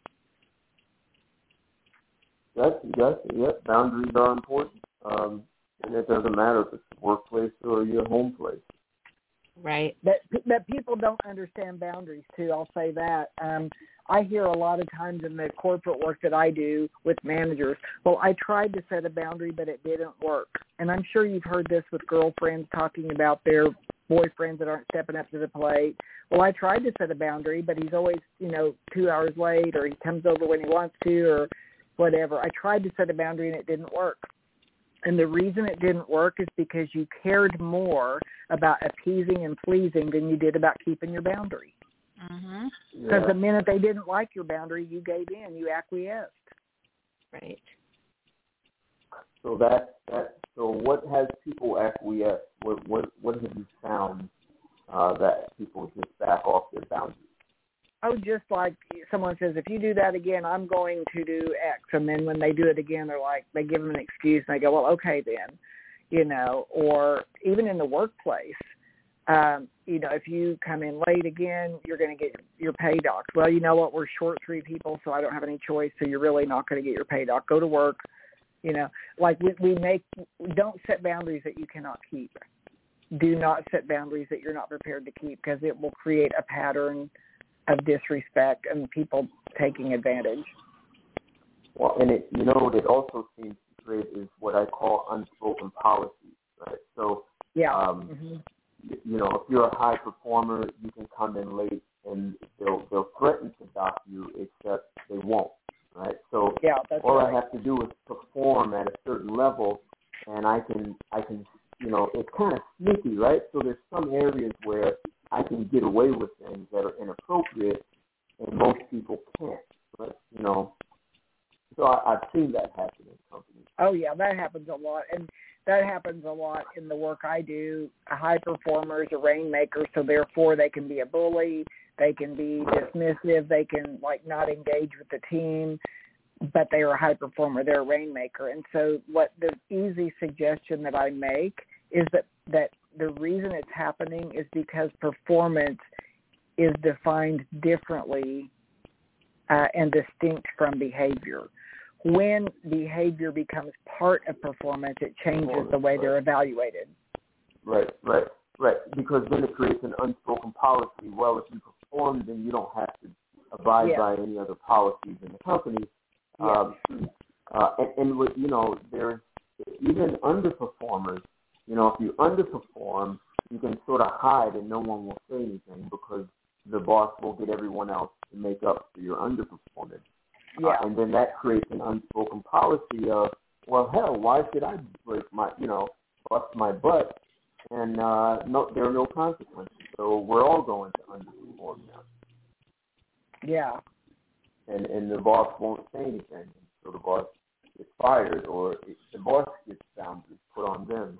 Yes, yes, yes. Boundaries are important, um, and it doesn't matter if it's a workplace or your home place. Right. That that people don't understand boundaries too. I'll say that. Um, I hear a lot of times in the corporate work that I do with managers, well, I tried to set a boundary, but it didn't work. And I'm sure you've heard this with girlfriends talking about their boyfriends that aren't stepping up to the plate. Well, I tried to set a boundary, but he's always, you know, two hours late, or he comes over when he wants to, or whatever. I tried to set a boundary and it didn't work. And the reason it didn't work is because you cared more about appeasing and pleasing than you did about keeping your boundary. Mm-hmm. Because Yeah. the minute they didn't like your boundary, you gave in, you acquiesced. Right. So that, that so what has people acquiesced? What what what have you found uh, that people just back off their boundaries? Oh, just like someone says, if you do that again, I'm going to do X. And then when they do it again, they're like, they give them an excuse and they go, well, okay then, you know, or even in the workplace, um, you know, if you come in late again, you're going to get your pay docked. Well, you know what, we're short three people, so I don't have any choice, so you're really not going to get your pay docked. Go to work, you know, like we, we make, don't set boundaries that you cannot keep. Do not set boundaries that you're not prepared to keep, because it will create a pattern of disrespect and people taking advantage. Well, and it, you know, what it also seems to create is what I call unspoken policies, right? So, yeah, um, mm-hmm. you, you know, if you're a high performer, you can come in late and they'll they'll threaten to dock you, except they won't, right? So, yeah, that's all right. I have to do is perform at a certain level, and I can I can you know, it's kind of sneaky, right? So there's some areas where I can get away with things that are inappropriate, and most people can't. But, you know, so I, I've seen that happen in companies. Oh, yeah, that happens a lot. And that happens a lot in the work I do. High performers are rainmakers, so therefore they can be a bully, they can be dismissive, they can, like, not engage with the team, but they are a high performer, they're a rainmaker. And so what the easy suggestion that I make is that, that the reason it's happening is because performance is defined differently uh, and distinct from behavior. When behavior becomes part of performance, it changes the way they're evaluated. Right, right, right. Because then it creates an unspoken policy. Well, if you perform, then you don't have to abide yeah. by any other policies in the company. Yeah. Um, uh, and, and with, you know, there's even underperformers. You know, if you underperform, you can sort of hide and no one will say anything because the boss will get everyone else to make up for your underperformance. Yeah. Uh, and then that creates an unspoken policy of, well, hell, why should I break my, you know, bust my butt and uh, no, there are no consequences. So we're all going to underperform now. Yeah. And and the boss won't say anything. So the boss gets fired, or if the boss gets found, it's put on them.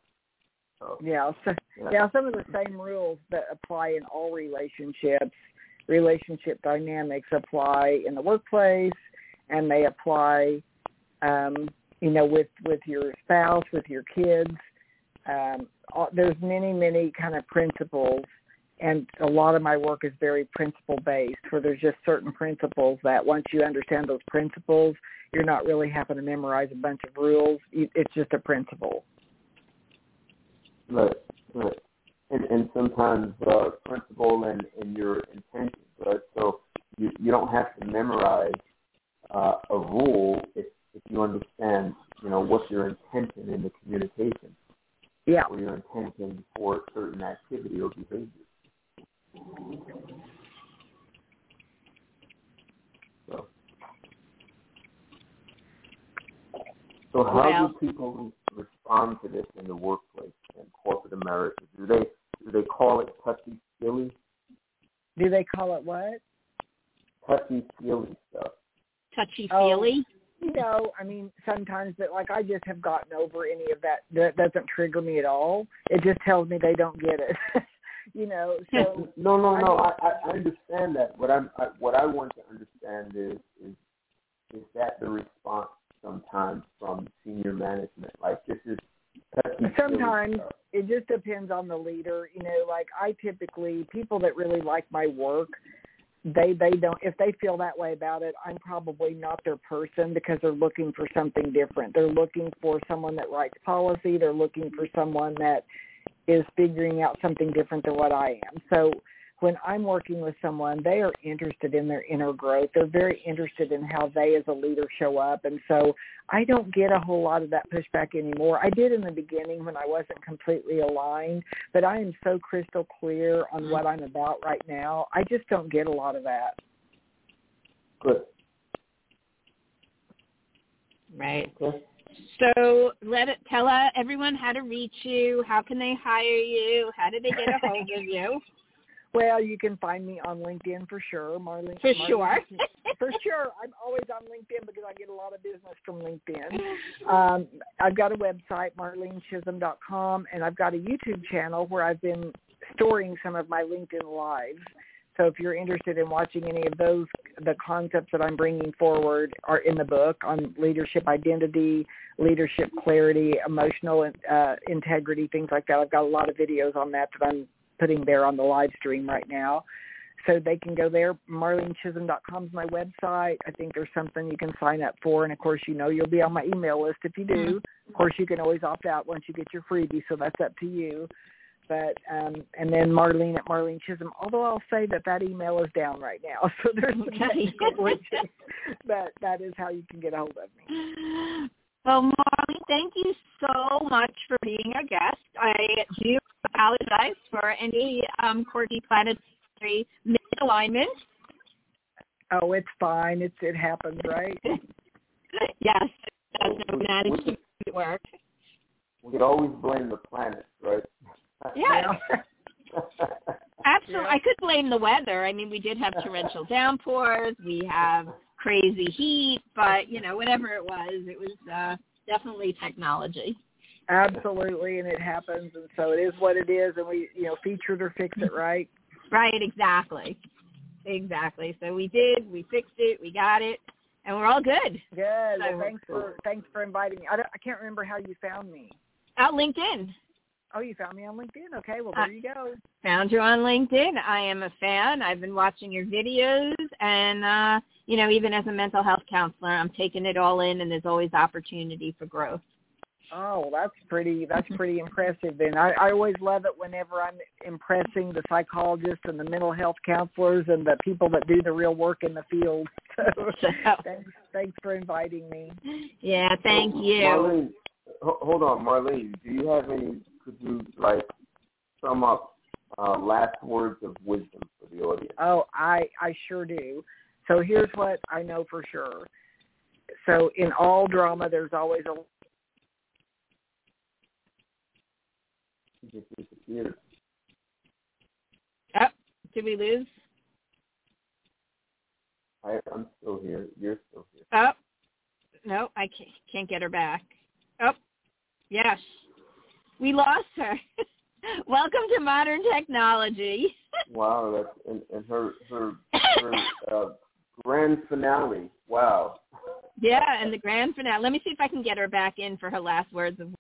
so, yeah, so, yeah. yeah, some of the same rules that apply in all relationships, relationship dynamics apply in the workplace, and they apply, um, you know, with, with your spouse, with your kids. Um, all, there's many, many kind of principles. And a lot of my work is very principle-based, where there's just certain principles that once you understand those principles, you're not really having to memorize a bunch of rules. It's just a principle. Right, right. And, and sometimes uh, principle and, and your intention, right? So you, you don't have to memorize uh, a rule if, if you understand, you know, what's your intention in the communication. Yeah. Or your intention for certain activity or behavior. So, so how well, do people respond to this in the workplace in corporate America? Do they do they call it touchy-feely? Do they call it what? Touchy-feely stuff. Touchy-feely? Oh, you know, I mean, sometimes, but like I just have gotten over any of that. That doesn't trigger me at all. It just tells me they don't get it. You know, so no, no, no. I, I, I understand that. What I'm, I, what I want to understand is, is, is that the response sometimes from senior management? Like this is sometimes it just depends on the leader. You know, like I typically people that really like my work, they they don't. If they feel that way about it, I'm probably not their person because they're looking for something different. They're looking for someone that writes policy. They're looking for someone that is figuring out something different than what I am. So when I'm working with someone, they are interested in their inner growth. They're very interested in how they as a leader show up. And so I don't get a whole lot of that pushback anymore. I did in the beginning when I wasn't completely aligned, but I am so crystal clear on what I'm about right now. I just don't get a lot of that. Good. Right. Okay. So let it tell uh, everyone how to reach you. How can they hire you? How do they get a hold of you? Well, you can find me on LinkedIn for sure, Marlene. For Marlene, sure. for sure. I'm always on LinkedIn because I get a lot of business from LinkedIn. Um, I've got a website, marlene chisholm dot com, and I've got a YouTube channel where I've been storing some of my LinkedIn lives. So if you're interested in watching any of those, the concepts that I'm bringing forward are in the book on leadership identity, leadership clarity, emotional uh, integrity, things like that. I've got a lot of videos on that that I'm putting there on the live stream right now. So they can go there. marlene chisholm dot com is my website. I think there's something you can sign up for. And, of course, you know you'll be on my email list if you do. Of course, you can always opt out once you get your freebie, so that's up to you. But um, and then Marlene at Marlene Chisholm. Although I'll say that that email is down right now, so there's some technical glitches. But that is how you can get a hold of me. Well, Marlene, thank you so much for being a guest. I do apologize for any um, quirky planetary misalignment. Oh, it's fine. It's it happens, right? Yes, that's no management work. We could always blame the planet, right? Yes. Absolutely. Yeah. I could blame the weather. I mean, we did have torrential downpours. We have crazy heat, but, you know, whatever it was, it was uh, definitely technology. Absolutely, and it happens, and so it is what it is, and we, you know, feature it or fix it, right? Right, exactly. Exactly. So we did. We fixed it. We got it, and we're all good. Good. So, Well, thanks for thanks for inviting me. I, don't, I can't remember how you found me. uh, LinkedIn. Oh, you found me on LinkedIn? Okay, well, there Uh, you go. Found you on LinkedIn. I am a fan. I've been watching your videos, and, uh, you know, even as a mental health counselor, I'm taking it all in, and there's always opportunity for growth. Oh, well, that's pretty that's pretty impressive then. I, I always love it whenever I'm impressing the psychologists and the mental health counselors and the people that do the real work in the field. So, So, thanks, thanks for inviting me. yeah, thank you. Marlene, ho- hold on, Marlene. Do you have any? Could you like sum up uh, last words of wisdom for the audience? Oh, I, I sure do. So here's what I know for sure. So in all drama, there's always a Just disappeared. Oh, did we lose? I, I'm still here. You're still here. Oh, no, I can't, can't get her back. Oh, yes. We lost her. Welcome to modern technology. Wow, that's and, and her her her uh, grand finale. Wow. Yeah, and the grand finale. Let me see if I can get her back in for her last words of.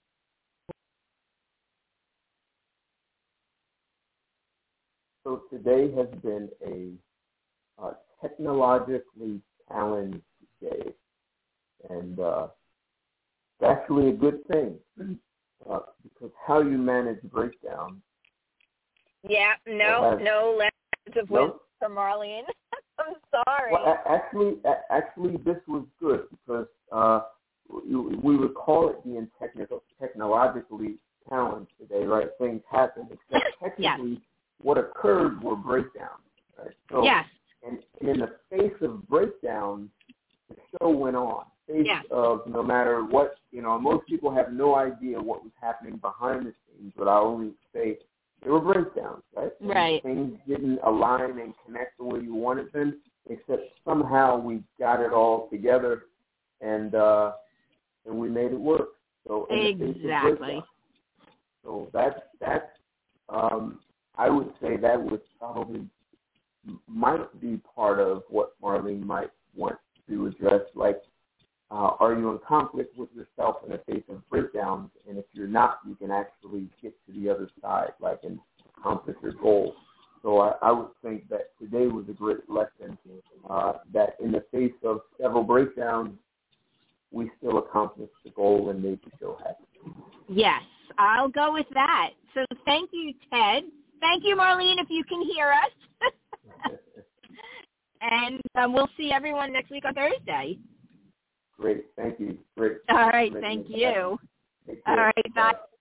So today has been a uh, technologically challenged day, and uh, it's actually a good thing uh, because how you manage breakdown. Yeah, no, has, no lessons of no? wisdom from Marlene. I'm sorry. Well, a- actually, a- actually, this was good because uh, we, we would call it being technical, technologically challenged today, right? Things happen, except technically. Yes. What occurred were breakdowns. Right? So, Yes. and, and in the face of breakdowns, the show went on. Face Yes. of no matter what, you know, most people have no idea what was happening behind the scenes, but I only say there were breakdowns, right? And right. things didn't align and connect the way you wanted them, except somehow we got it all together. and uh, and we made it work. So exactly. So that's that's um, I would say that would probably might be part of what Marlene might want to address. Like, uh, are you in conflict with yourself in the face of breakdowns? And if you're not, you can actually get to the other side, like, and accomplish your goal. So I, I would think that today was a great lesson, uh, that in the face of several breakdowns, we still accomplished the goal and made the show happen. Yes, I'll go with that. So thank you, Ted. Thank you, Marlene, if you can hear us. And um, we'll see everyone next week on Thursday. Great. Thank you. Great. All right. Great. Thank you. All right. Bye.